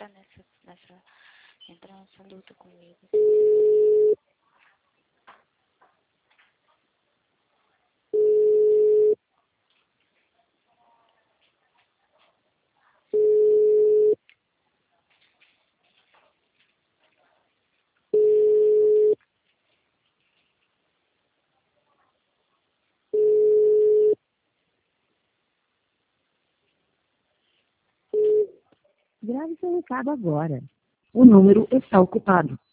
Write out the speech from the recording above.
entrar nessa luta comigo. Grave seu recado agora. O número está ocupado.